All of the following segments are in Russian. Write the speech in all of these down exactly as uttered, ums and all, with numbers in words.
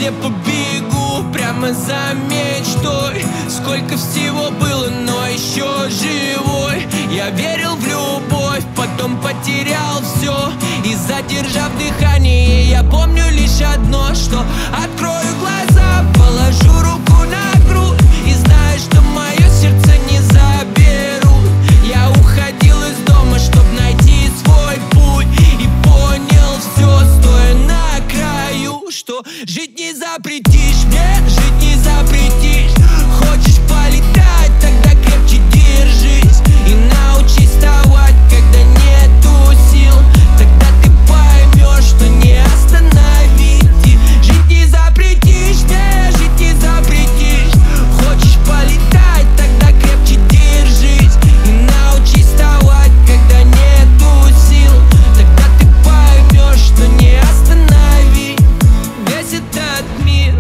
где побегу прямо за мечтой. Сколько всего было, но еще живой. Я верил в любовь, потом потерял все. И задержав дыхание, я помню лишь одно, что открою глаза, положу руку на грудь и знаю, что мое сердце не заберут. Я уходил из дома, чтоб найти свой путь, и понял все, стоя на краю, что жить не запретишь мне, жить не запретишь. Хочешь полетать, тогда крепче держись и научись вставать, когда нету сил. Тогда ты поймешь, что не остановить. И жить не запретишь мне, жить не запретишь. Хочешь полетать, тогда крепче держись и научись вставать, когда нету сил. Тогда ты поймешь, что не остановить. Весь этот мир,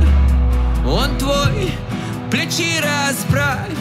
он твой, плечи расправь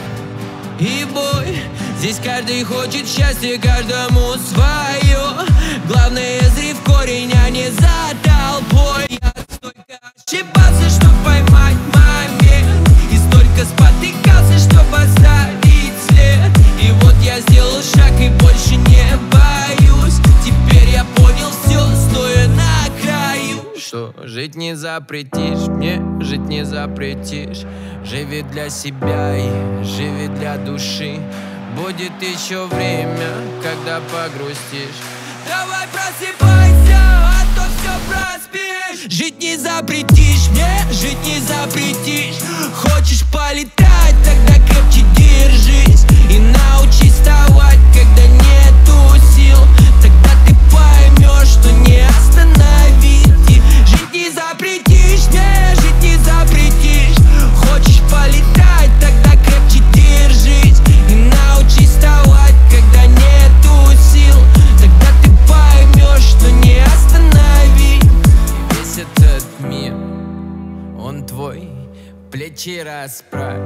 и бой. Здесь каждый хочет счастья, каждому свое. Главное, зри в корень, а не за толпой. Я столько ошибался, чтоб поймать момент, и столько спотыкался, чтоб оставить след. И вот я сделал шаг и больше не боюсь. Теперь я понял все, стоя на краю, что жить не запретишь мне, жить не запретишь. Живи для себя и живи для души. Будет еще время, когда погрустишь. Давай просыпайся, а то все проспишь. Жить не запретишь мне, жить не запретишь. Хочешь полетать, тогда крепче держись и научись вставать, когда нету сил. Тогда ты поймешь, что не остановить. И жить не запретишь мне, жить не запретишь. Хочешь полетать, тогда крепче держись и научись вставать, когда нету сил. Тогда ты поймешь, что не остановить. Весь этот мир, он твой, плечи расправь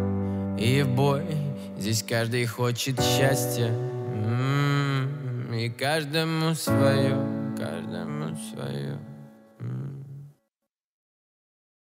и в бой. Здесь каждый хочет счастья, м-м-м, и каждому свое, каждому свое.